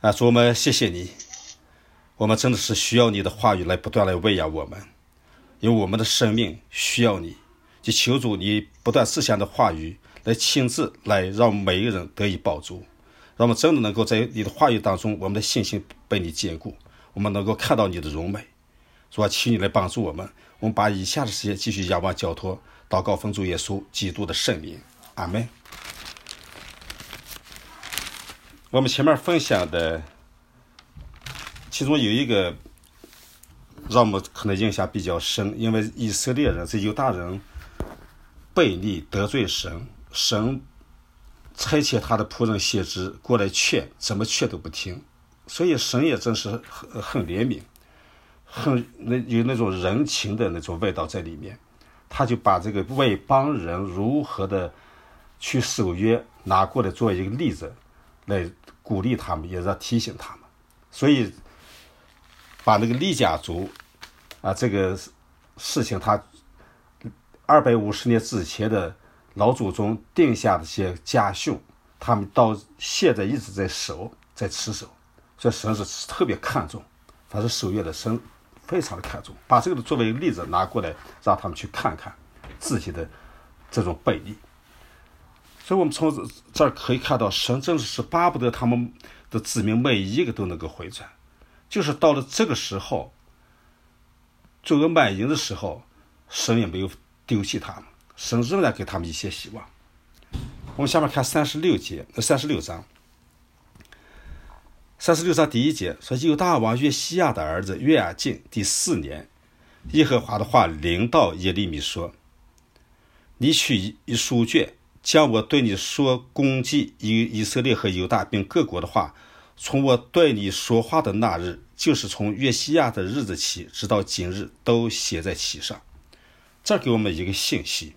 主，我们谢谢你，我们真的是需要你的话语来不断来喂养我们，因为我们的生命需要你，就求主你不断赐下的话语来亲自来让每一个人得以保住，让我们真的能够在你的话语当中，我们的信心被你坚固，我们能够看到你的荣美。主啊，求你来帮助我们，我们把以下的时间继续仰望交托，祷告奉主耶稣基督的圣名，阿们。我们前面分享的其中有一个让我们可能印象比较深，因为以色列人这犹大人悖逆得罪神，神差遣他的仆人先知过来劝，怎么劝都不听，所以神也真是很怜悯，有那种人情的那种味道在里面，他就把这个外邦人如何的去守约拿过来做一个例子，来鼓励他们，也是提醒他们。所以把那个利甲族这个事情，他250年之前的老祖宗定下的些家训，他们到现在一直在守，在持守，所以神是特别看重，凡是守约的神非常的看重，把这个作为一个例子拿过来，让他们去看看自己的这种悖逆。所以我们从这儿可以看到，神真的是巴不得他们的子民每一个都能够回转，就是到了这个时候，罪恶满盈的时候，神也没有丢弃他们，神仍然给他们一些希望。我们下面看36章。36章第1节说，犹大王约西亚的儿子约雅敬第4年，耶和华的话临到耶利米说，你取一书卷，将我对你说攻击以色列和犹大并各国的话，从我对你说话的那日，就是从约西亚的日子起，直到今日，都写在其上。这给我们一个信息，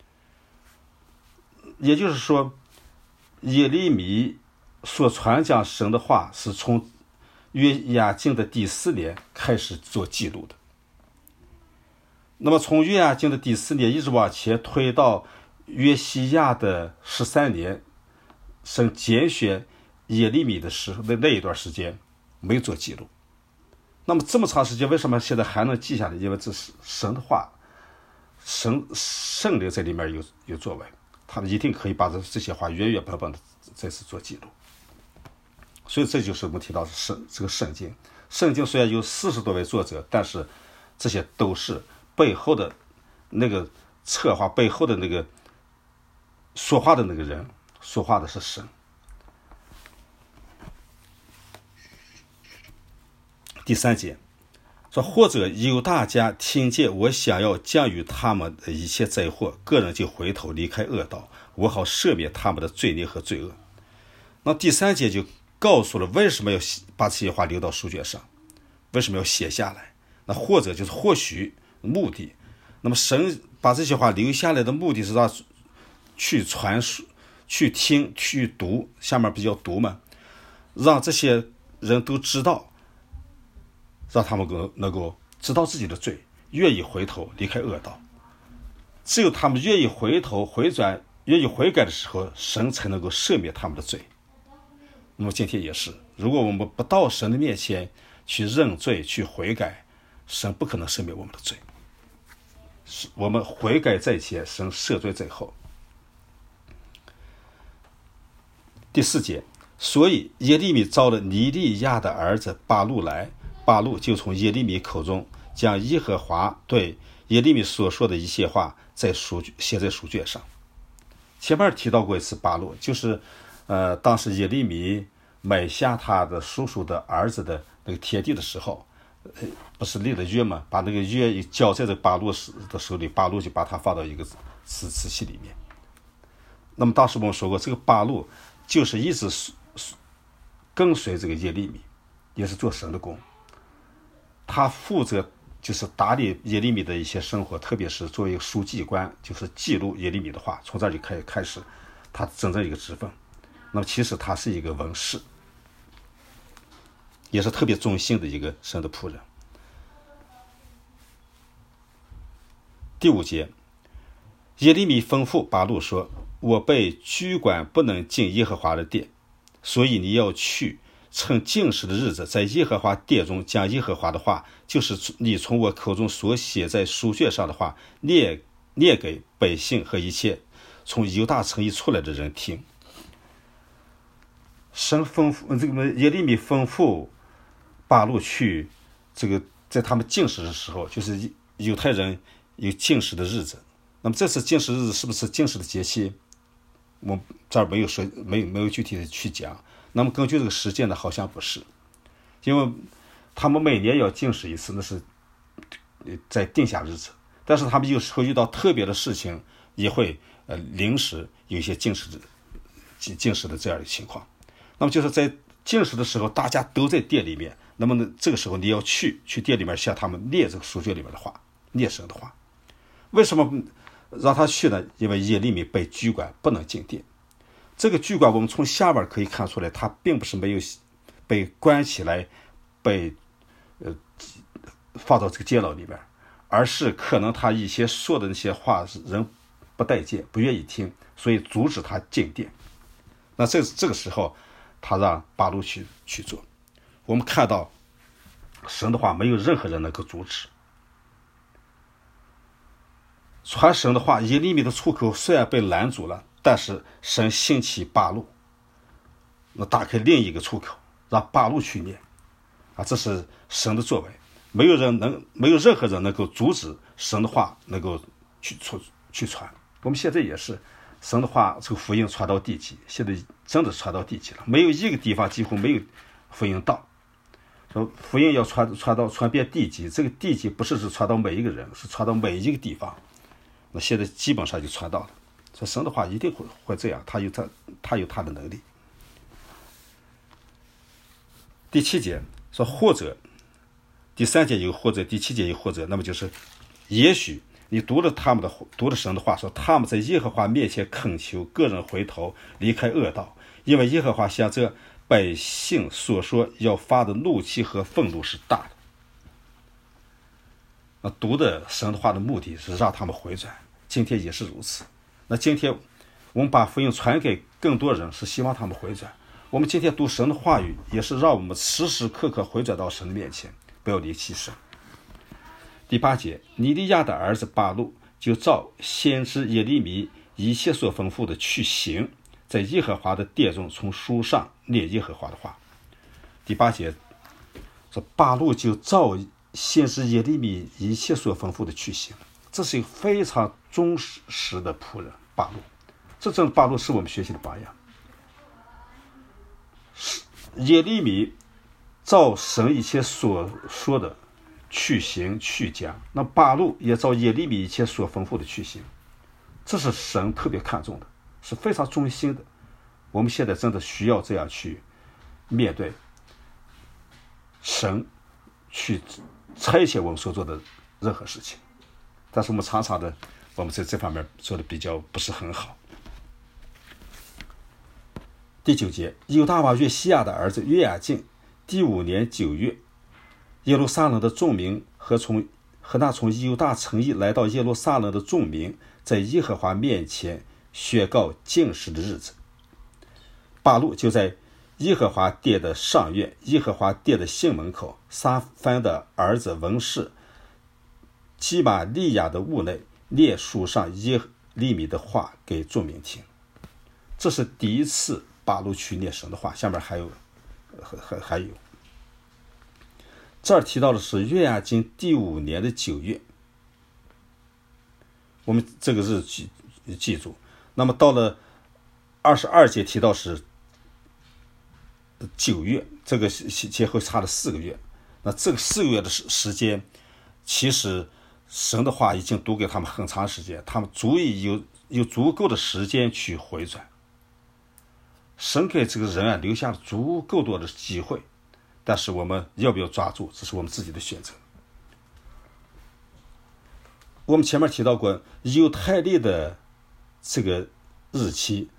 也就是说，耶利米所传讲神的话是从约雅敬的第4年开始做记录的。那么从约雅敬的第4年一直往前推到约西亚的13年，神拣选耶利米的时候的那一段时间没有做记录。那么这么长时间为什么现在还能记下来？因为这是神的话，圣灵在里面有作为，他们一定可以把这些话原原本本的再次做记录。所以这就是我们提到的这个圣经。圣经虽然有40多位作者，但是这些都是背后的那个策划，背后的那个说话的那个人，说话的是神。第3节说，或者犹大家听见我想要降与他们的一切灾祸，个人就回头离开恶道，我好赦免他们的罪孽和罪恶。那第3节就告诉了为什么要把这些话留到书卷上，为什么要写下来。那或者就是或许目的，那么神把这些话留下来的目的是让去传输、去听、去读，下面不叫读嘛，让这些人都知道，让他们能够知道自己的罪，愿意回头离开恶道。只有他们愿意回头回转，愿意悔改的时候，神才能够赦免他们的罪。那么今天也是，如果我们不到神的面前去认罪、去悔改，神不可能赦免我们的罪。我们悔改在前，神赦罪在后。第4节，所以耶利米召了尼利亚的儿子巴录来，巴录就从耶利米口中将耶和华对耶利米所说的一些话写在书卷上。前面提到过一次巴录，就是当时耶利米买下他的叔叔的儿子的那个田地的时候，不是立了约吗？把那个约一交在这巴录的手里，巴录就把它放到一个瓷器里面。那么当时我们说过，这个巴录就是一直跟随这个耶利米，也是做神的工，他负责就是打理耶利米的一些生活，特别是作为一个书记官，就是记录耶利米的话，从这里开始他真正一个职分。那么其实他是一个文士，也是特别忠心的一个神的仆人。第5节，耶利米吩咐巴录说，我被拘管，不能进耶和华的殿，所以你要去称禁食的日子，在耶和华殿中讲耶和华的话，就是你从我口中所写在书卷上的话，念给百姓和一切从犹大城邑出来的人听。神吩咐这个耶利米吩咐巴录去这个在他们禁食的时候，就是犹太人有禁食的日子。那么这次禁食日子是不是禁食的节期？我这儿没有说，没有具体的去讲。那么根据这个时间呢，好像不是，因为他们每年要禁食一次，那是在定下日子。但是他们有时候遇到特别的事情，也会临时有一些禁食的这样的情况。那么就是在禁食的时候，大家都在店里面，那么呢，这个时候你要去店里面向他们念这个书卷里面的话，念神的话。为什么让他去呢？因为耶利米被拘管，不能进殿。这个拘管我们从下边可以看出来，他并不是没有被关起来，被放到这个监牢里面，而是可能他以前说的那些话人不待见，不愿意听，所以阻止他进殿。那这个时候他让巴录去做。我们看到神的话没有任何人能够阻止。传神的话，耶利米的出口虽然被拦住了，但是神兴起巴录，那打开另一个出口，让巴录去念啊，这是神的作为。没有任何人能够阻止神的话能够去传。我们现在也是，神的话这个福音传到地极，现在真的传到地极了，没有一个地方几乎没有福音到。说福音要传遍地极，这个地极不是传到每一个人，是传到每一个地方。那现在基本上就传到了，所以神的话一定会这样，他有他的能力。第7节说或者，第3节有或者，第7节有或者，那么就是也许你读了神的话，说他们在耶和华面前恳求个人回头离开恶道，因为耶和华向这百姓所说要发的怒气和愤怒是大的。那读的神的话的目的是让他们回转，今天也是如此。那今天我们把福音传给更多人，是希望他们回转。我们今天读神的话语，也是让我们时时刻刻回转到神的面前，不要离弃神。第8节，尼利亚的儿子巴录就照先知耶利米一切所吩咐的去行，在耶和华的殿中从书上念耶和华的话。第8节说巴录就照先知耶利米一切所吩咐的去行，这是一个非常忠实的仆人巴录。这种巴录是我们学习的榜样。耶利米照神一切所说的去行去讲，那巴录也照耶利米一切所吩咐的去行，这是神特别看重的，是非常忠心的。我们现在真的需要这样去面对神，去差遣我们所做的任何事情。但是我们常常的，我们在这方面做的比较不是很好。第9节，犹大王约西亚的儿子约雅敬第5年9月，耶路撒冷的众民和那从犹大城邑来到耶路撒冷的众民，在耶和华面前宣告禁食的日子。巴录就在耶和华殿的上院，耶和华殿的新门口，撒番的儿子文士基玛利亚的屋内，念书上耶利米的话给众民听。这是第一次巴录去念神的话。下面还有这儿提到的是约雅敬第5年的9月，我们这个日记住。那么到了22节提到是9月，这个前后差了4个月。那这个4个月的时间，其实神的话已经读给他们很长时间，他们有足够的时间去回转。神给这个人留下了足够多的机会，但是我们要不要抓住，这是我们自己的选择。我们前面提到过犹太历的这个日期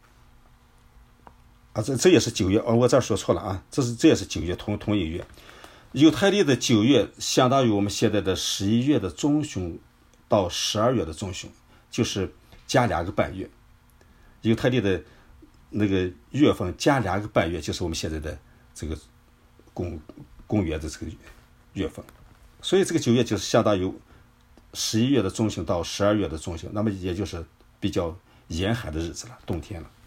啊，这也是9月，我这儿说错了啊，这也是9月，同一月。犹太历的9月相当于我们现在的11月的中旬到12月的中旬，就是加2个半月。犹太历的那个月份加2个半月，就是我们现在的这个公元的这个月份，所以这个9月就是相当于11月的中旬到12月的中旬，那么也就是比较严寒的日子了，冬天了。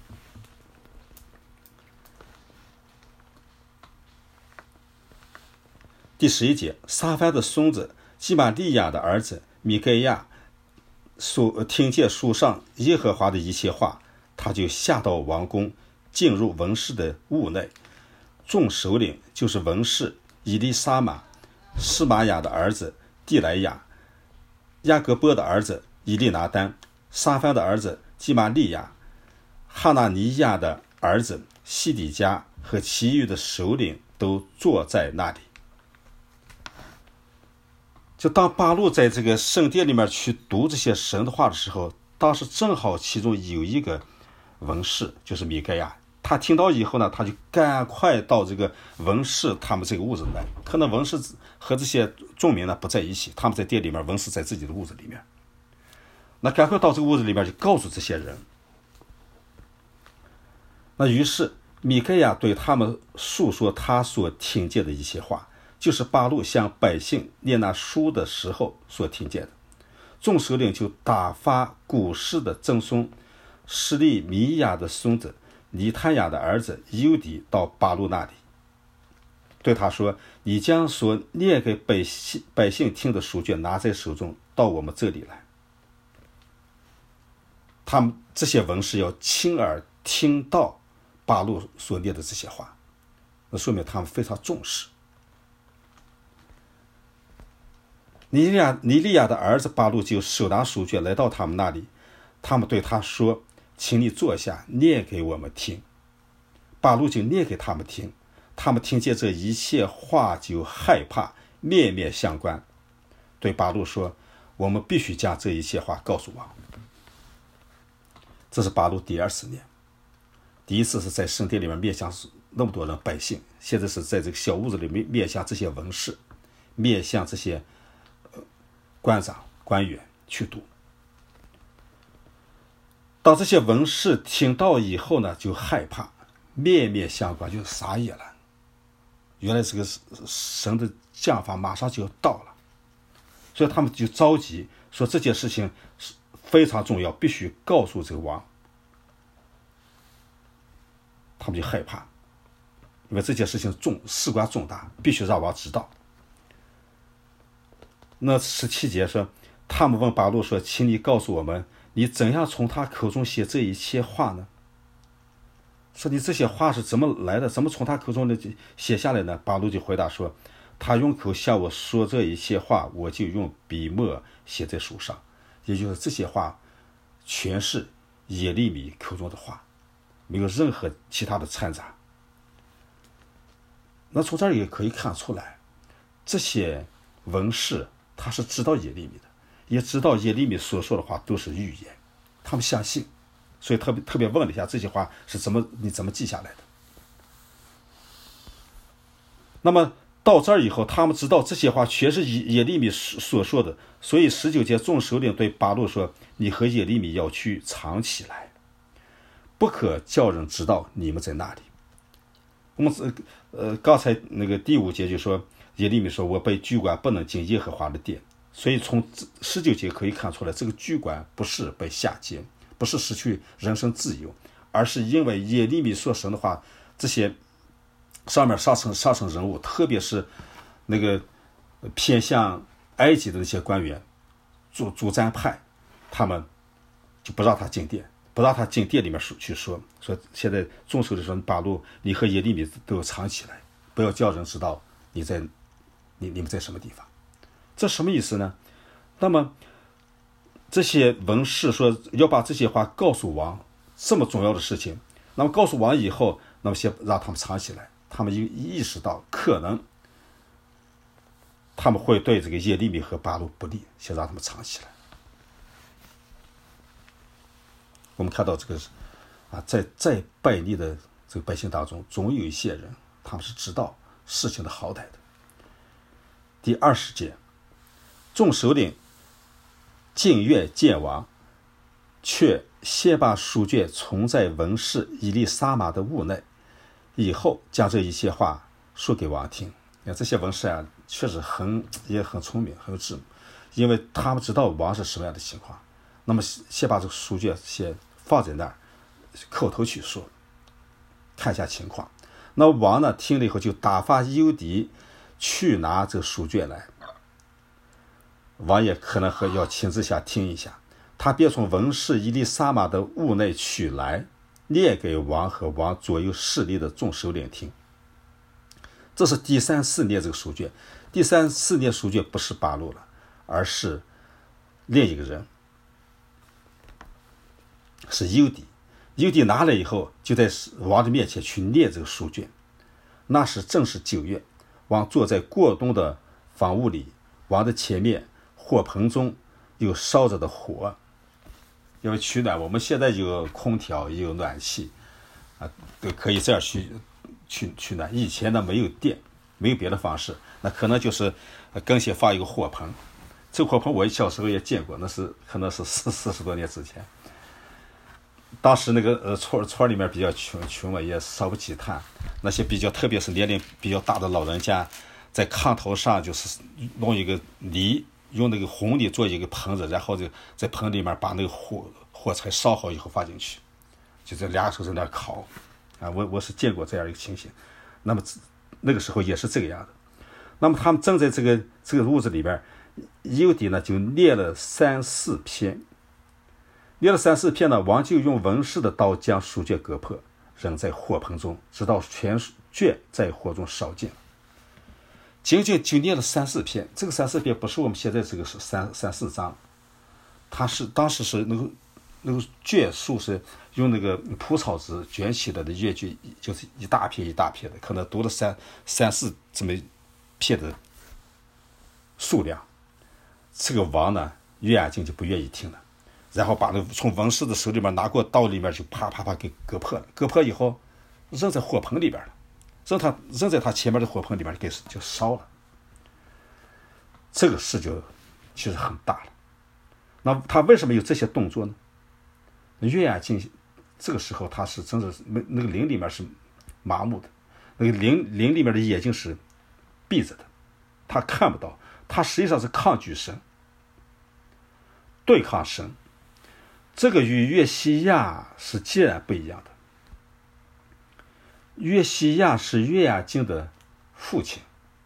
第11节，撒番的孙子基玛利亚的儿子米盖亚听见书上耶和华的一切话，他就下到王宫，进入文士的屋内。众首领就是文士以利沙玛、示玛雅的儿子蒂莱亚、亚各波的儿子以利拿丹、撒番的儿子基玛利亚、哈纳尼亚的儿子西底家和其余的首领都坐在那里。就当巴录在这个圣殿里面去读这些神的话的时候，当时正好其中有一个文士，就是米盖亚，他听到以后呢，他就赶快到这个文士他们这个屋子来。可能文士和这些众民呢不在一起，他们在店里面，文士在自己的屋子里面。那赶快到这个屋子里面就告诉这些人。那于是米盖亚对他们述说他所听见的一些话，就是巴录向百姓念那书的时候所听见的。众首领就打发古士的曾孙施利米亚的孙子尼探雅的儿子尤底到巴录那里，对他说：你将所念给百姓听的书卷拿在手中，到我们这里来。他们这些文士要亲耳听到巴录所念的这些话，那说明他们非常重视。尼利亚的儿子巴录就手拿书卷来到他们那里，他们对他说：请你坐下，念给我们听。巴录就念给他们听，他们听见这一切话就害怕，面面相关，对巴录说：我们必须将这一切话告诉王。这是巴录第2次念，第一次是在圣殿里面面向那么多人百姓，现在是在这个小屋子里面向这些文士，面向这些官长官员去读。当这些文士听到以后呢，就害怕，面面相关，就傻眼了。原来这个神的降罚马上就要到了，所以他们就着急说这件事情非常重要，必须告诉这个王。他们就害怕，因为这件事情事关重大，必须让王知道。那17节说，他们问巴录说：请你告诉我们，你怎样从他口中写这一切话呢？说你这些话是怎么来的，怎么从他口中写下来呢？巴录就回答说：他用口向我说这一切话，我就用笔墨写在书上。也就是这些话全是耶利米口中的话，没有任何其他的掺杂。那从这儿也可以看出来，这些文士他是知道耶利米的，也知道耶利米所说的话都是预言，他们相信，所以特别问了一下这些话是你怎么记下来的。那么到这儿以后，他们知道这些话全是耶利米所说的，所以19节众首领对巴录说：你和耶利米要去藏起来，不可叫人知道你们在那里。我们刚才那个第5节就说耶利米说：我被拘管，不能进耶和华的殿。所以从19节可以看出来，这个拘管不是被下监，不是失去人身自由，而是因为耶利米所神的话，这些上层人物，特别是那个偏向埃及的那些官员主战派，他们就不让他进殿，不让他进殿里面去说现在众首领说：巴录，你和耶利米都要藏起来，不要叫人知道你们在什么地方。这什么意思呢？那么这些文士说要把这些话告诉王，这么重要的事情，那么告诉王以后，那么先让他们藏起来。他们意识到可能他们会对这个耶利米和巴录不利，先让他们藏起来。我们看到这个在拜逆的这个百姓当中，总有一些人他们是知道事情的好歹的。第20节，众首领进院见王，却先把书卷存在文士以利沙玛的屋内， 以后将这一切话说给王听。这些文士啊，确实也很聪明，很有智谋，因为他们知道王是什么样的情况。那么先把这个书卷先放在那儿，口头去说，看一下情况。那王呢听了以后，就打发幽狄去拿这个书卷来。王也可能要亲自下听一下，他便从文士伊利撒玛的屋内取来，念给王和王左右势力的众首领听。这是第3、4念这个书卷。第3、4念书卷不是巴录了，而是另一个人，是幽狄。幽狄拿来以后，就在王的面前去念这个书卷。那时正是9月，王坐在过冬的房屋里，王的前面火盆中有烧着的火。因为取暖，我们现在有空调，也有暖气啊，都可以这样取暖。以前呢没有电，没有别的方式，那可能就是更先放一个火盆。这个火盆我小时候也见过，可能是40多年之前。当时那个村里面比较穷嘛，也烧不起炭。那些特别是年龄比较大的老人家，在炕头上就是弄一个泥，用那个红泥做一个盆子，然后就在盆里面把那个火柴烧好以后放进去，就这2手在那烤啊。我是见过这样一个情形。那么那个时候也是这个样的。那么他们正在这个屋子里边，幽狄呢就念了3、4篇。念了3、4篇呢，王就用文士的刀将书卷割破，扔在火盆中，直到全卷在火中烧尽了。仅仅就念了3、4篇。这个3、4篇不是我们现在这个是3、4章，当时是那个卷数是用那个蒲草纸卷起来的阅卷，就是一大片一大片的，可能读了3、4这么片的数量。这个王呢，约雅敬就不愿意听了，然后把那从文士的手里面拿过刀里面就啪啪啪给割破了。割破以后扔在火盆里边了，扔在他前面的火盆里面就烧了。这个事就其实很大了。那他为什么有这些动作呢？约雅敬这个时候他是真的那个灵里面是麻木的，那个灵里面的眼睛是闭着的，他看不到，他实际上是抗拒神，对抗神。这个与约西亚是截然不一样的。约西亚是约雅敬的父亲。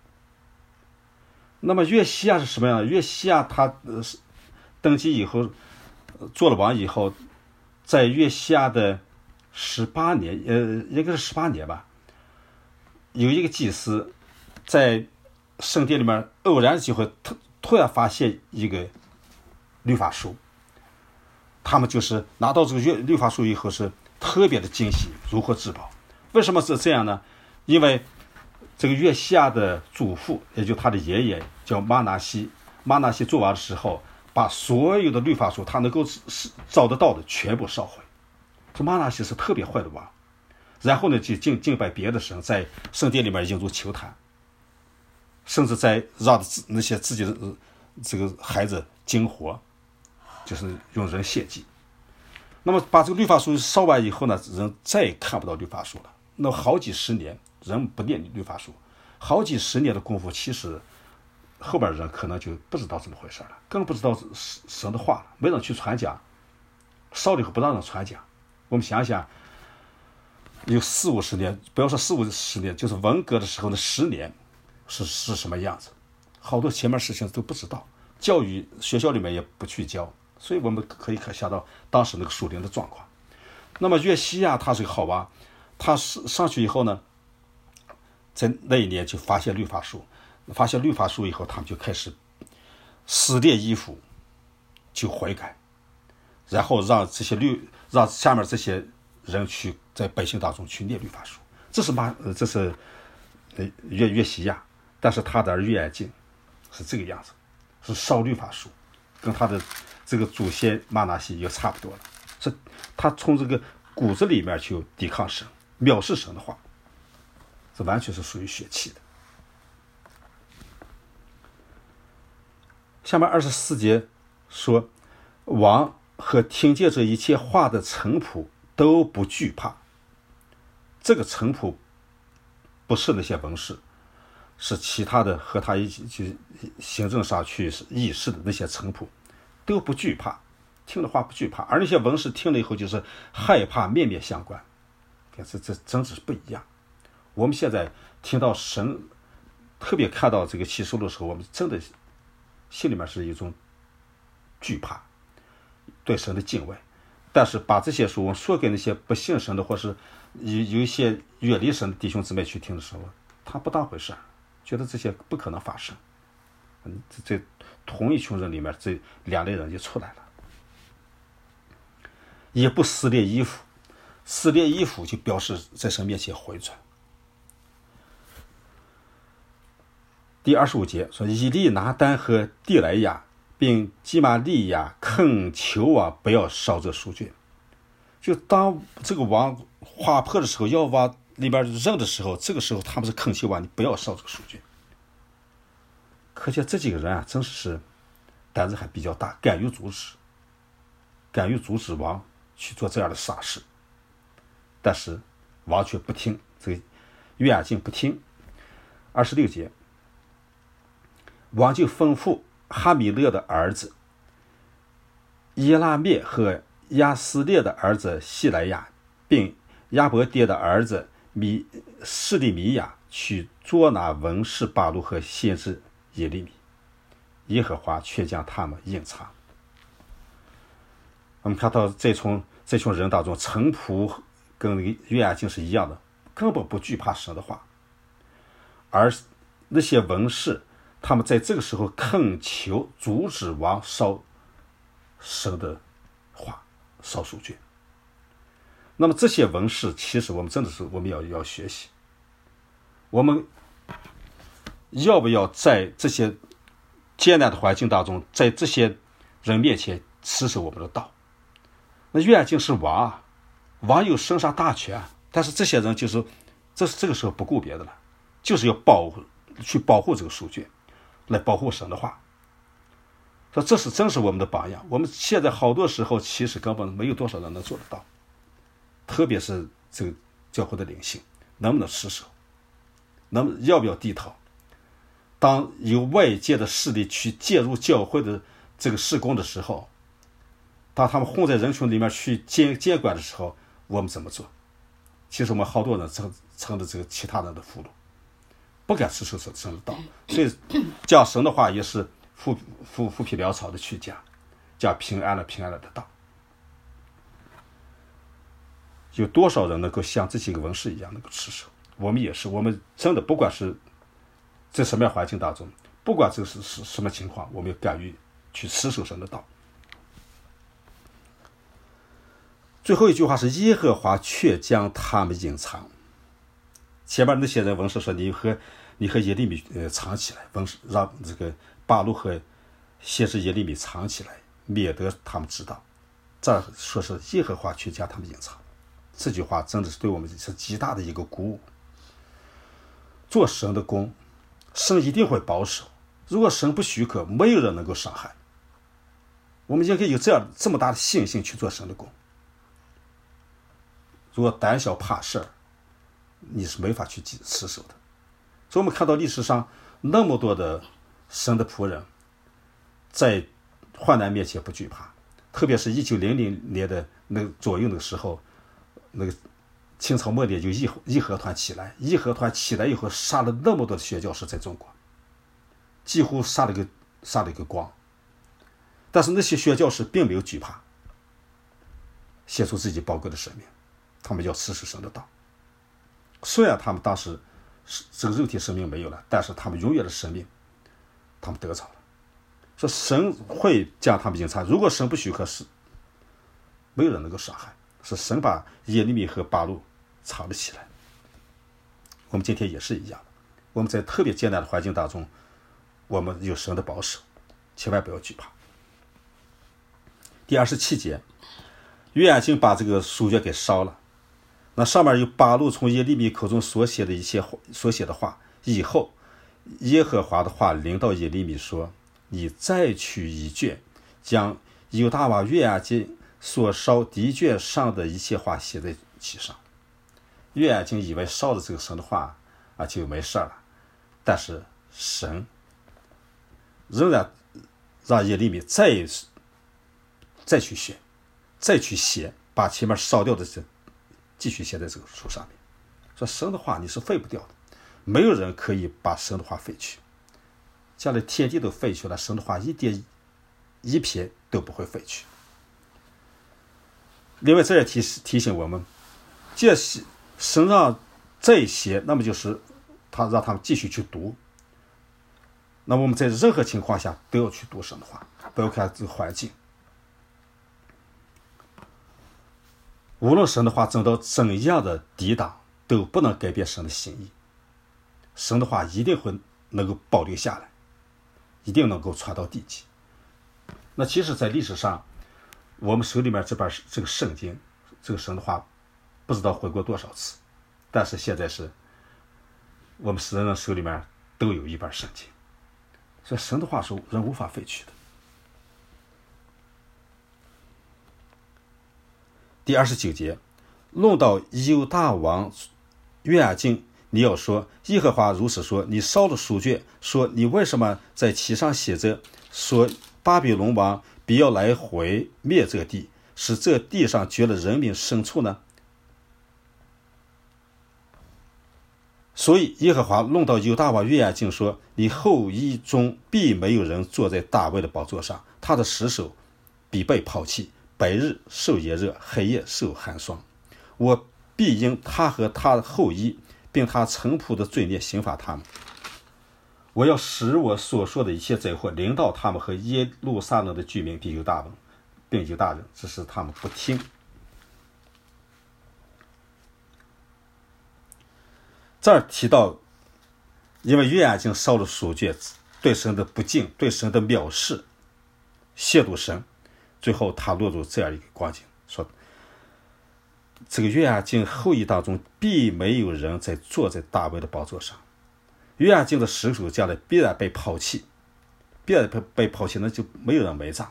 那么约西亚是什么样的？约西亚他登基以后，做了王以后，在约西亚的18年，应该是18年吧，有一个祭司在圣殿里面偶然的机会突然发现一个律法书。他们就是拿到这个律法书以后是特别的惊喜，如获至宝。为什么是这样呢？因为这个约西亚的祖父，也就他的爷爷叫玛拿西做王的时候，把所有的律法书他能够找得到的全部烧毁。这玛拿西是特别坏的王，然后呢就敬拜别的神，在圣殿里面引入球坛，甚至在让那些自己的这个孩子经活，就是用人献祭。那么把这个律法书烧完以后呢，人再也看不到律法书了。那好几十年人不念律法书，好几十年的功夫，其实后边人可能就不知道怎么回事了，更不知道神的话了，没人去传讲，烧了以后不让人传讲。我们想想，有40、50年，不要说40、50年，就是文革的时候的10年是什么样子，好多前面事情都不知道，教育学校里面也不去教，所以我们可以想到当时那个属灵的状况。那么约西亚他是个好王，他上去以后呢，在那一年就发现律法书以后，他们就开始撕裂衣服，就悔改，然后让下面这些人去在百姓当中去念律法书。这是约西亚，但是他的儿约雅敬是这个样子，是烧律法书，跟他的这个祖先玛拿西也差不多了。是他从这个骨子里面去抵抗神，藐视神的话，这完全是属于血气的。下面24节说，王和听见这一切话的臣仆都不惧怕。这个臣仆不是那些文士，是其他的和他一起去行政上去议事的那些臣仆，都不惧怕，听的话不惧怕，而那些文士听了以后就是害怕，面面相关。这真是不一样。我们现在听到神，特别看到这个启示录的时候，我们真的心里面是一种惧怕，对神的敬畏。但是把这些书我们说给那些不信神的，或是有一些远离神的弟兄姊妹去听的时候，他不当回事，觉得这些不可能发生。这同一群人里面，这两类人就出来了。也不撕裂衣服，撕裂衣服就表示在神面前回转。第25节说，以利拿单和地莱亚并基玛利亚恳求王不要烧这书卷。就当这个王划破的时候，要往里边扔的时候，这个时候他们是恳求王，你不要烧这个书卷。可见这几个人啊，真是胆子还比较大，敢于阻止王去做这样的傻事。但是王却不听，这个约雅敬不听。26节，王就吩咐哈米勒的儿子耶拉灭和亚斯列的儿子希莱亚，并亚伯爹的儿子示利米亚去捉拿文士巴录和先知耶利米，耶和华却将他们隐藏。我们看到这群人当中，臣仆跟约雅敬是一样的，根本不惧怕神的话，而那些文士他们在这个时候恳求阻止王烧神的话，烧书卷。那么这些文士，其实我们真的是我们要学习，我们要不要在这些艰难的环境当中，在这些人面前持守我们的道？那约雅敬是王啊，王有生杀大权，但是这些人就是这个时候不顾别的了，就是要去保护这个书卷，来保护神的话。说这是真是我们的榜样。我们现在好多时候其实根本没有多少人能做得到，特别是这个教会的领袖能不能持守，要不要低头。当有外界的势力去介入教会的这个事工的时候，当他们混在人群里面去监管的时候，我们怎么做？其实我们好多人成了这个其他人的俘虏，不敢持守神的道。所以讲神的话也是浮皮潦草的去讲平安了的道。有多少人能够像这几个文士一样能够持守？我们也是，我们真的不管是在什么样环境当中，不管这是什么情况，我们要敢于去持守神的道。最后一句话是耶和华却将他们隐藏。前面那些人文士说你和耶利米藏起来，文士让这个巴录和先知耶利米藏起来，免得他们知道。这说是耶和华却将他们隐藏，这句话真的是对我们是极大的一个鼓舞。做神的工，神一定会保守，如果神不许可，没有人能够伤害。我们应该有这么大的信心去做神的工。如果胆小怕事儿，你是没法去持守的。所以我们看到历史上那么多的神的仆人在患难面前不惧怕，特别是1900年的那个左右的时候，那个清朝末年就义和团起来，义和团起来以后杀了那么多的宣教士在中国，几乎杀了个光。但是那些宣教士并没有惧怕，献出自己宝贵的生命，他们要持守神的道。虽然他们当时这个肉体生命没有了，但是他们永远的生命他们得着了。说神会将他们隐藏，如果神不许可，是没有人能够伤害，是神把耶利米和巴录藏了起来。我们今天也是一样的，我们在特别艰难的环境当中，我们有神的保守，千万不要惧怕。第27节，约雅敬把这个书卷给烧了，那上面有巴录从耶利米口中所写的话。以后耶和华的话临到耶利米说，你再取一卷，将犹大王约雅敬所烧敌卷上的一切话写在其上。约雅敬以为烧的这个神的话就没事了。但是神仍然让耶利米再去写，把前面烧掉的继续写在这个书上面。说神的话你是废不掉的，没有人可以把神的话废去。将来天地都废去了，神的话一撇都不会废去。另外这也提醒我们，既然神让这些，那么就是他让他们继续去读。那么我们在任何情况下都要去读神的话，不要看这个环境。无论神的话走到怎样的抵挡，都不能改变神的心意。神的话一定会能够保留下来，一定能够传到地极。那其实在历史上，我们手里面这个圣经，这个神的话不知道回过多少次，但是现在是我们人人手里面都有一本圣经，所以神的话是人无法废去的。第29节，论到犹大王约雅敬，你要说耶和华如此说，你烧了书卷，说你为什么在其上写着说巴比伦王必要来毁灭这地，使这地上绝了人民牲畜呢？所以耶和华论到犹大王约雅敬说，你后裔中必没有人坐在大卫的宝座上，他的尸首必被抛弃，白日受炎热，黑夜受寒霜。我必因他和他的后裔并他臣仆的罪孽刑罚他们。我要使我所说的一切灾祸临到他们和耶路撒冷的居民并犹大人，只是他们不听。这儿提到，因为约雅敬烧了书卷，对神的不敬，对神的藐视，亵渎神，最后他落入这样一个光景，说这个约雅敬后裔当中必没有人坐在大卫的宝座上。约雅敬的尸首将来必然被抛弃，那就没有人埋葬，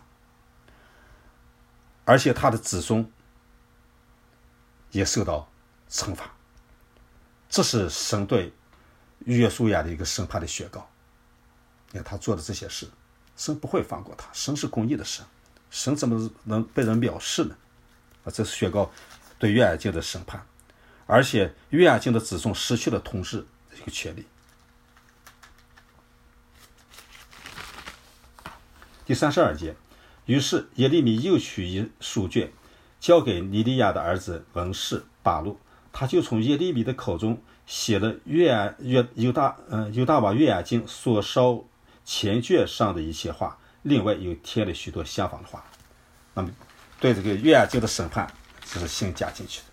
而且他的子孙也受到惩罚。这是神对约书亚的一个审判的宣告。你看他做的这些事，神不会放过他，神是公义的神，神怎么能被人藐视呢？这是宣告对约雅敬的审判，而且约雅敬的子孙失去了统治的一个权利。第32节，于是耶利米又取一书卷，交给尼利亚的儿子文士巴录，他就从耶利米的口中写了犹大王约雅敬所烧前卷上的一切话，另外又添了许多相仿的话。那么对这个约雅敬的审判就是新加进去的。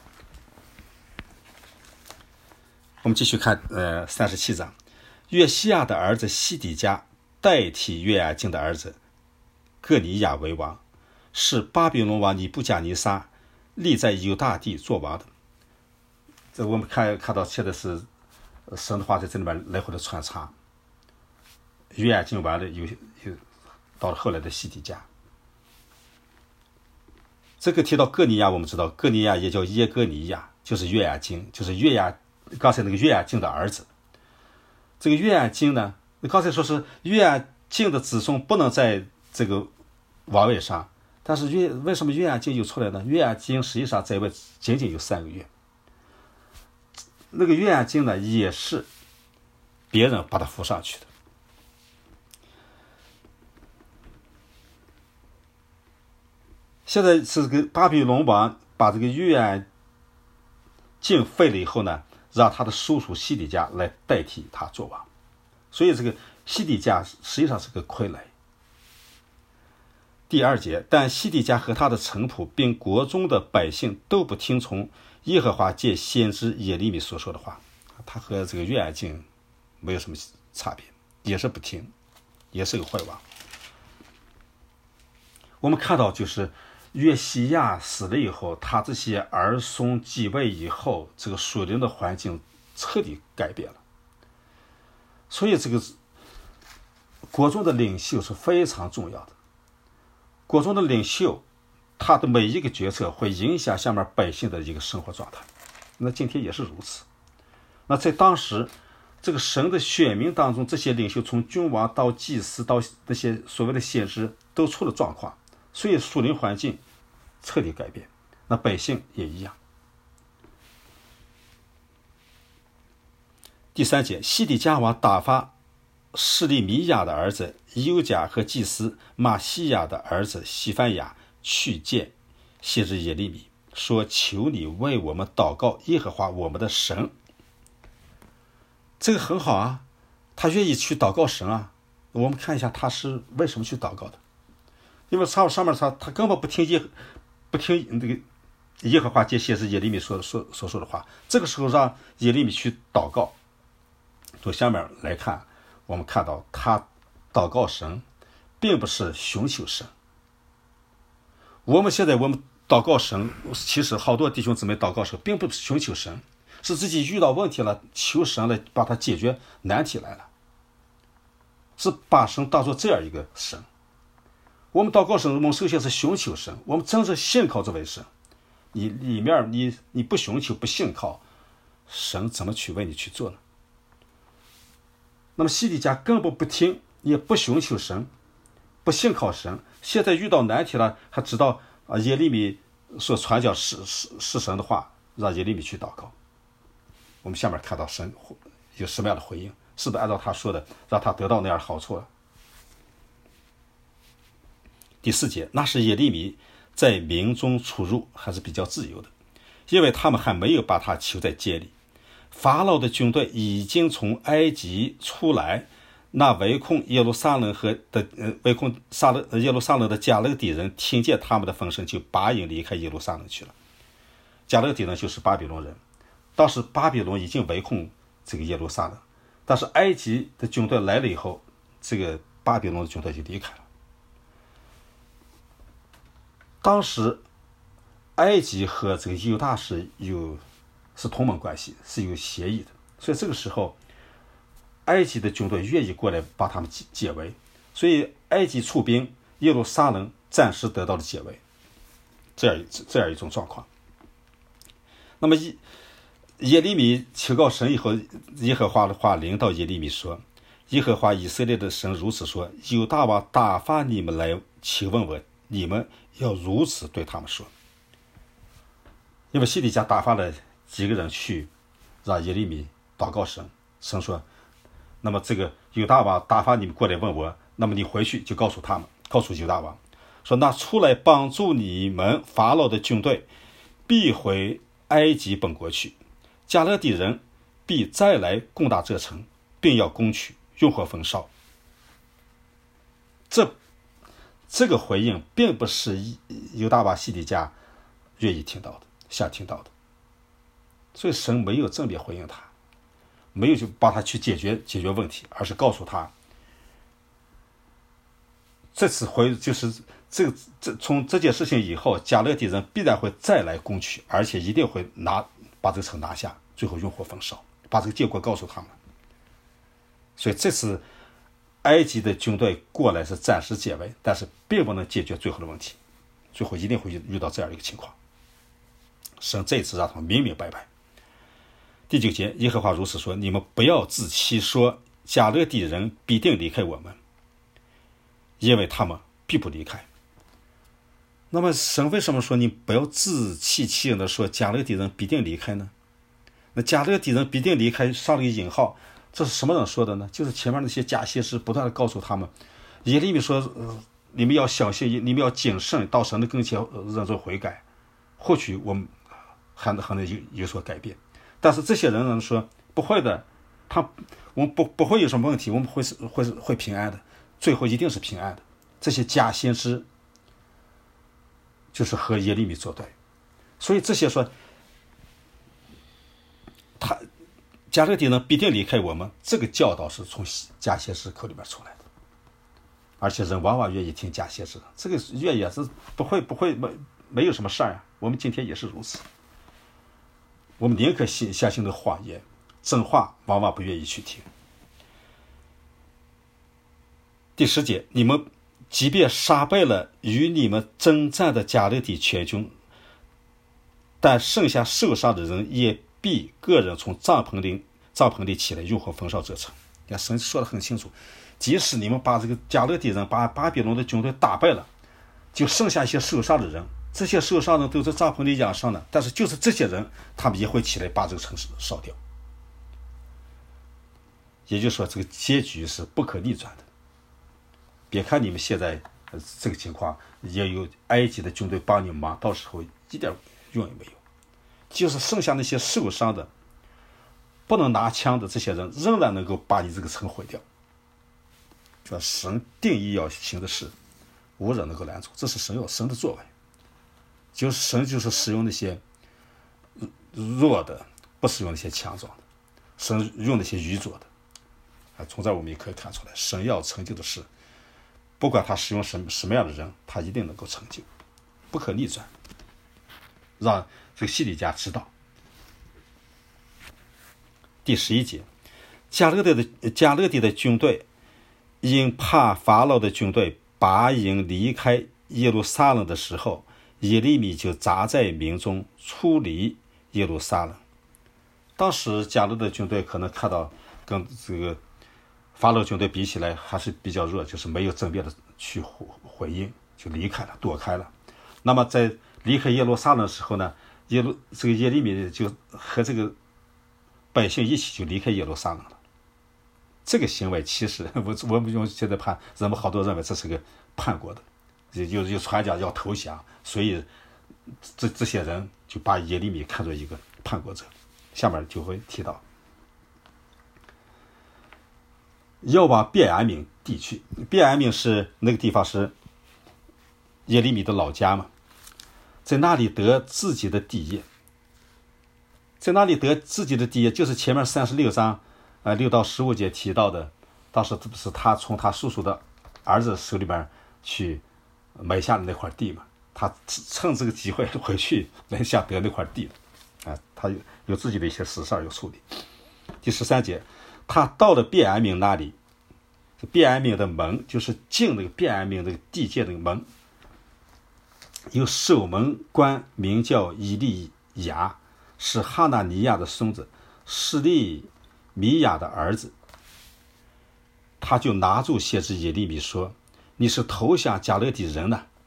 我们继续看37章，约西亚的儿子西底家代替约雅敬的儿子各尼亚为王，是巴比伦王尼布甲尼撒立在犹大地做王的。这我们看到现在是神的话在这里面来回的穿插，约雅敬完了又到了后来的西底家。这个提到各尼亚，我们知道各尼亚也叫耶哥尼亚，就是约雅敬，就是刚才那个约雅敬的儿子。这个约雅敬呢，刚才说是约雅敬的子孙不能在这个王位上，但是为什么约雅敬又出来呢？约雅敬实际上在位仅仅有3个月。那个约雅敬呢，也是别人把他扶上去的。现在是个巴比伦王把这个约雅敬废了以后呢，让他的叔叔西底家来代替他做王，所以这个西底家实际上是个傀儡。第2节，但西底家和他的臣仆并国中的百姓都不听从耶和华借先知耶利米所说的话，他和这个约雅敬没有什么差别，也是不听，也是个坏王。我们看到就是约西亚死了以后，他这些儿孙继位以后，这个属灵的环境彻底改变了。所以这个国中的领袖是非常重要的。国中的领袖，他的每一个决策会影响下面百姓的一个生活状态。那今天也是如此。 那在当时这个神的选民当中，这些领袖从君王到祭司到那些所谓的先知都出了状况，所以属灵环境彻底改变，那百姓也一样。第3节，西底家王打发示利米亚的儿子优甲和祭司马西亚的儿子西番雅去见先知耶利米，说：求你为我们祷告耶和华我们的神。这个很好啊，他愿意去祷告神啊。我们看一下他是为什么去祷告的。因为上面他根本不听那个耶和华借先知耶利米所说的话，这个时候让耶利米去祷告。从下面来看，我们看到他祷告神并不是寻求神。我们祷告神，其实好多弟兄姊妹祷告神并不是寻求神，是自己遇到问题了，求神来把它解决难题来了，是把神当作这样一个神。我们祷告神，我们首先是寻求神，我们真是信靠这位神。你里面你不寻求不信靠神，怎么去为你去做呢？那么西底家根本不听，也不寻求神，不信靠神，现在遇到难题了，还知道耶利米所传讲是神的话，让耶利米去祷告。我们下面看到神有什么样的回应，是不是按照他说的让他得到那样的好处了？第4节，那时耶利米在民中出入还是比较自由的，因为他们还没有把他囚在监里。法老的军队已经从埃及出来，那围困耶路撒冷耶路撒冷的迦勒底人听见他们的风声，就拔营离开耶路撒冷去了。迦勒底人就是巴比伦人，当时巴比伦已经围困这个耶路撒冷，但是埃及的军队来了以后，这个巴比伦的军队就离开了。当时埃及和这个犹大是同盟关系，是有协议的，所以这个时候埃及的军队愿意过来把他们解围，所以埃及出兵，耶路撒冷暂时得到了解围，这样一种状况。那么耶利米求告神以后，耶和华的话临到耶利米说：耶和华以色列的神如此说，犹大王打发你们来求问我，你们要如此对他们说。因为西底家打发了几个人去让耶利米祷告神，神说：那么这个犹大王打发你们过来问我，那么你回去就告诉犹大王说，那出来帮助你们法老的军队必回埃及本国去，迦勒底人必再来攻打这城，并要攻取，用火焚烧。这个回应并不是犹大王西底家愿意听到的，想听到的，所以神没有正面回应他，没有就帮他去解决问题，而是告诉他，这次就是从这件事情以后，迦勒底人必然会再来攻取，而且一定会把这个城拿下，最后用火焚烧，把这个结果告诉他们。所以这次埃及的军队过来是暂时解围，但是并不能解决最后的问题，最后一定会遇到这样一个情况。神这次让他们明明白白。第9节，耶和华如此说：你们不要自欺，说迦勒底人必定离开我们，因为他们必不离开。那么神为什么说你不要自欺欺人的说迦勒底人必定离开呢？那迦勒底人必定离开上了一个引号，这是什么人说的呢？就是前面那些假先知不断的告诉他们，耶利米说你们要小心，你们要谨慎，到神的跟前认罪悔改，或许我们还能有所改变。但是这些人说不会的，我们不会有什么问题，我们会平安的，最后一定是平安的。这些假先知就是和耶利米作对，所以这些说迦勒底人必定离开我们，这个教导是从假先知口里面出来的，而且人往往愿意听假先知，这个愿意是不会没有什么事啊。我们今天也是如此，我们宁可相信的谎言，真话往往不愿意去听。第10节，你们即便杀败了与你们征战的迦勒底全军，但剩下受伤的人也必个人从帐篷里帐篷里起来，如火焚烧这城。看神说得很清楚，即使你们把这个迦勒底人把巴比伦的军队打败了，就剩下一些受伤的人，这些受伤人都在帐篷里养伤了，但是就是这些人，他们也会起来把这个城市烧掉。也就是说，这个结局是不可逆转的。别看你们现在这个情况，也有埃及的军队帮你们忙，到时候一点用也没有。就是剩下那些受伤的、不能拿枪的这些人，仍然能够把你这个城毁掉。说神定义要行的事，无人能够拦阻，这是神的作为。就是神就是使用那些弱的，不使用那些强壮的，神用那些愚拙的。从这我们也可以看出来，神要成就的事，不管他使用什么样的人，他一定能够成就，不可逆转。让这个西底家知道。第11节，迦勒底的军队因怕法老的军队拔营离开耶路撒冷的时候，耶利米就扎在民中，出离耶路撒冷。当时迦勒的军队可能看到跟这个法老军队比起来还是比较弱，就是没有正面的去回应，就离开了，躲开了。那么在离开耶路撒冷的时候呢，这个耶利米就和这个百姓一起就离开耶路撒冷了。这个行为其实我们用现在判，人们好多认为这是个叛国的，有传讲要投降，所以这些人就把耶利米看作一个叛国者。下面就会提到要往便雅悯地去。便雅悯是那个地方是耶利米的老家嘛，在那里得自己的地业。在那里得自己的地业，就是前面36章6到15节提到的，当时是他从他叔叔的儿子手里边去买下的那块地嘛，他趁这个机会回去来想得那块地他有自己的一些私事要处理。第13节，他到了便雅悯那里，便雅悯的门就是进那个便雅悯那个地界那个门，有守门官名叫以利亚，是哈纳尼亚的孙子，示利米亚的儿子。他就拿住先知耶利米说，你是投降迦勒底人呢？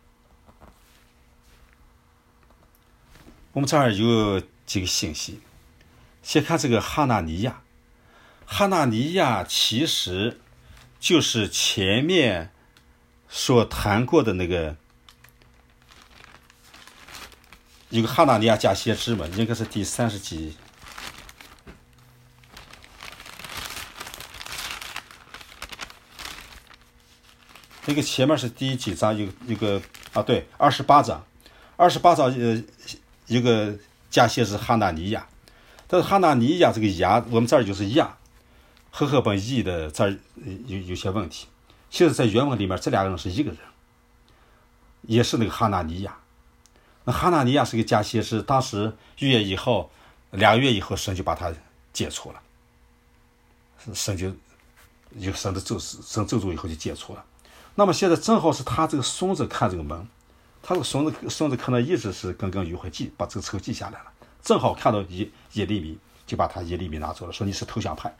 我们这儿有几个信息。先看这个哈纳尼亚，哈纳尼亚其实就是前面所谈过的那个一个哈纳尼亚加先知嘛，应该是第30集。那个前面是第几章，一个对，28章，28章一个加先知哈纳尼亚，但是哈纳尼亚这个亚，我们这儿就是亚，和本译的这儿有些问题。其实在原文里面，这两个人是一个人，也是那个哈纳尼亚。那哈纳尼亚是个加先知，当时2个月以后，神就把他解除了，神的咒诅以后就解除了。那么现在正好是他这个孙子看这个门，他这个孙子可能一直是耿耿于怀，把这个仇记下来了，正好看到耶利米，就把他耶利米拿走了，说你是投降派。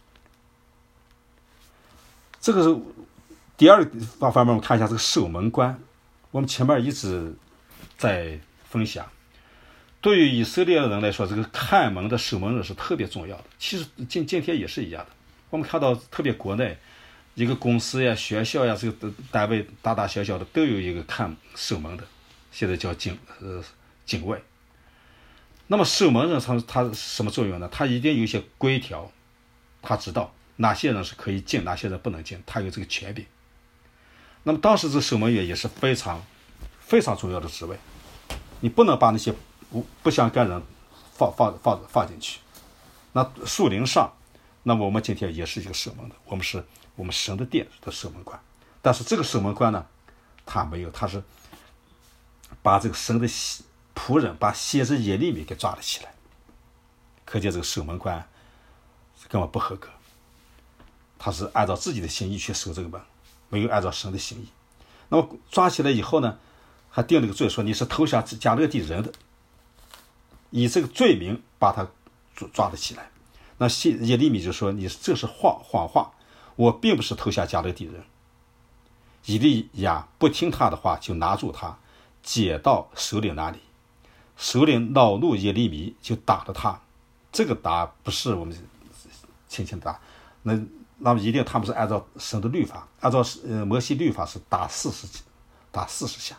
这个是第二个方面，我们看一下这个守门官。我们前面一直在分享，对于以色列人来说，这个看门的守门人是特别重要的。其实今天也是一样的。我们看到，特别国内一个公司呀、学校呀，这个单位大大小小的都有一个看守门的，现在叫警卫。那么守门人他什么作用呢？他一定有一些规条，他知道哪些人是可以进，哪些人不能进，他有这个权柄。那么当时这守门员也是非常非常重要的职位，你不能把那些不相干人放进去。那树林上，那么我们今天也是一个守门的，我们是我们神的殿的守门官。但是这个守门官呢，他没有，他是把这个神的仆人，把先知耶利米给抓了起来。可见这个守门官根本不合格，他是按照自己的心意去守这个门，没有按照神的心意。那么抓起来以后呢，还定了个罪，说你是投降迦勒底人的，以这个罪名把他抓了起来。 那耶利米就说：“你这是谎话，我并不是投下迦勒底人。”以利亚不听他的话，就拿住他，解到首领那里。首领恼怒耶利米，就打了他。这个打不是我们轻轻打，那么一定他们是按照神的律法，按照摩西律法是打40下。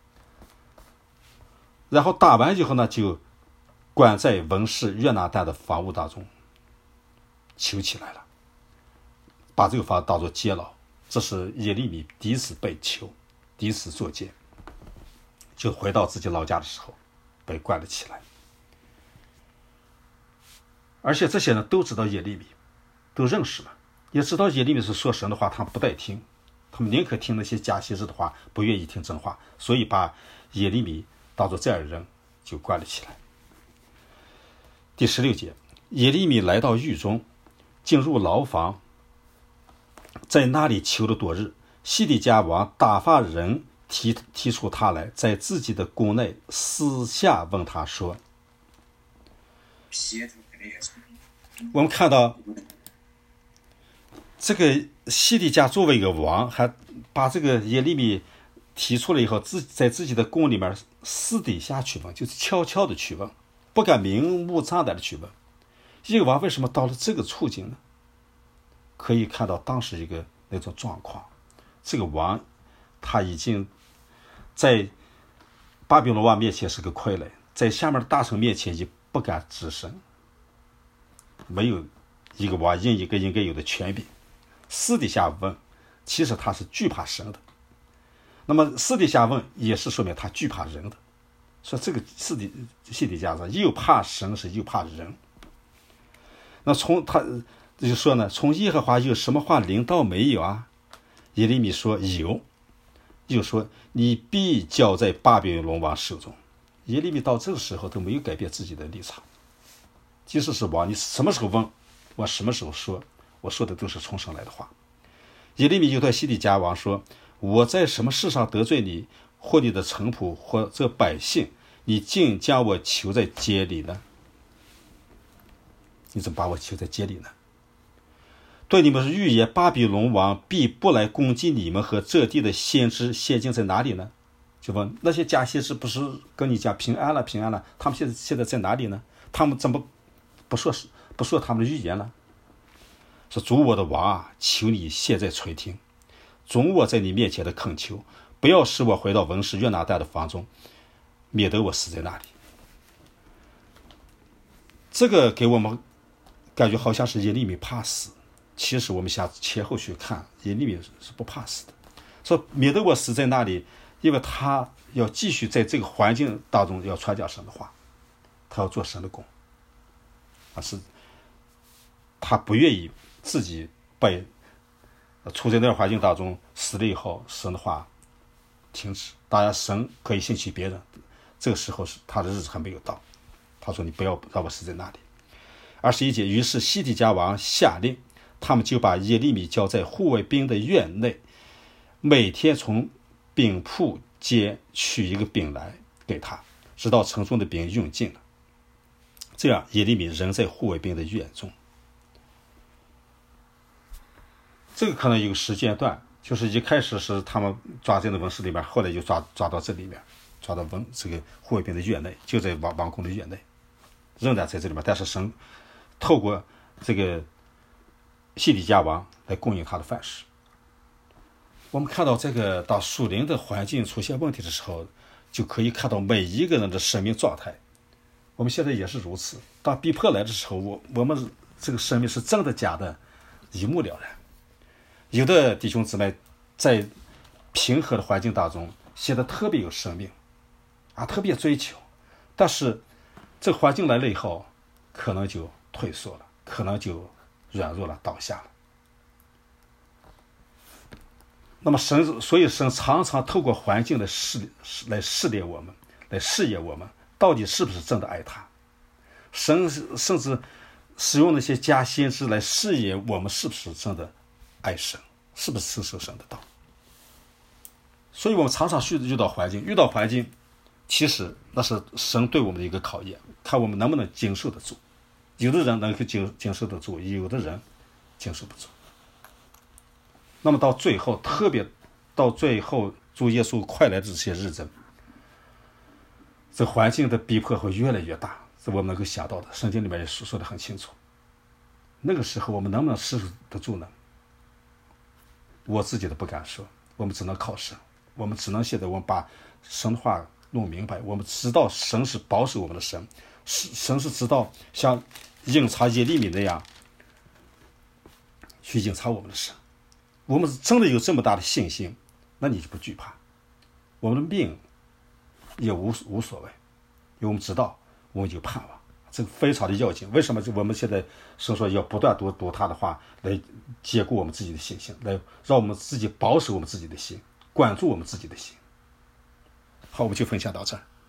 然后打完以后呢，就关在文士约拿单的房屋当中，囚起来了，把这个房当作监牢。这是耶利米第一次被囚，第一次坐监，就回到自己老家的时候被关了起来。而且这些人都知道耶利米，都认识了，也知道耶利米是说神的话，他们不带听，他们宁可听那些假先知的话，不愿意听真话，所以把耶利米当作这样的人就关了起来。第16节，耶利米来到狱中，进入牢房，在那里囚了多日。西底家王打发人提出他来，在自己的宫内私下问他说：“我们看到这个西底家作为一个王，还把这个耶利米提出来以后，在自己的宫里面私底下去问，就是悄悄的去问，不敢明目张胆的去问。一个王为什么到了这个处境呢？可以看到当时一个那种状况，这个王他已经在巴比伦王面前是个傀儡，在下面的大臣面前也不敢吱声，没有一个王应该有的权柄。私底下问，其实他是惧怕神的，那么私底下问也是说明他惧怕人的。说这个西底家子又怕神是又怕人。那从他就说呢，从耶和华有什么话临到没有啊？耶利米说有，又说你必交在巴比伦王手中。耶利米到这个时候都没有改变自己的立场，即使是王，你什么时候问我什么时候说，我说的都是从神来的话。耶利米就对西底家王说：我在什么事上得罪你，或你的臣仆，或这百姓，你竟将我囚在监里呢？你怎么把我囚在监里呢？对你们是预言巴比伦王必不来攻击你们和这地的先知，现今在哪里呢？就问那些假先知不是跟你讲平安了，他们现在在哪里呢？他们怎么不说他们的预言了？说主我的王啊，求你现在垂听，容我在你面前的恳求，不要使我回到文士约拿单的房中，免得我死在那里。这个给我们感觉好像是耶利米怕死，其实我们想前后去看，耶利米是不怕死的。说免得我死在那里，因为他要继续在这个环境当中要传讲神的话，他要做神的工，是他不愿意自己被处在那个环境当中死了以后，神的话停止。当然神可以兴起别人，这个时候是他的日子还没有到。他说你不要让我死在那里。21节，于是西底家王下令，他们就把耶利米交在护卫兵的院内，每天从饼铺间取一个饼来给他，直到城中的饼用尽了。这样耶利米仍在护卫兵的院中。这个可能有个时间段，就是一开始是他们抓进了文士里面，后来就抓到这里面，抓到这个护卫兵的院内，就在王宫的院内，仍然在这里面。但是神透过这个西底家王来供应他的饭食。我们看到这个当属灵的环境出现问题的时候，就可以看到每一个人的生命状态。我们现在也是如此，当逼迫来的时候，我们这个生命是真的假的一目了然。有的弟兄姊妹在平和的环境当中显得特别有生命啊，特别追求，但是这个环境来了以后，可能就退缩了，可能就软弱了，倒下了。那么所以神常常透过环境来试炼我们，来试验我们到底是不是真的爱他。神甚至使用那些假先知来试验我们是不是真的爱神，是不是承受神的道。所以我们常常遇到环境，其实那是神对我们的一个考验，看我们能不能经受得住有的人能够经受得住，有的人经受不住。那么到最后，特别到最后主耶稣快来的这些日子，这环境的逼迫会越来越大，是我们能够想到的。圣经里面也说得很清楚。那个时候我们能不能持守得住呢？我自己都不敢说，我们只能靠神。我们只能现在我们把神的话弄明白，我们知道神是保守我们的神，神是知道像应察耶利米那样去应察我们的神。我们真的有这么大的信心，那你就不惧怕，我们的命也无所谓，因为我们知道我们有盼望，这个非常的要紧。为什么我们现在神说要不断读他的话，来坚固我们自己的信心，来让我们自己保守我们自己的心，管住我们自己的心。好，我们就分享到这儿。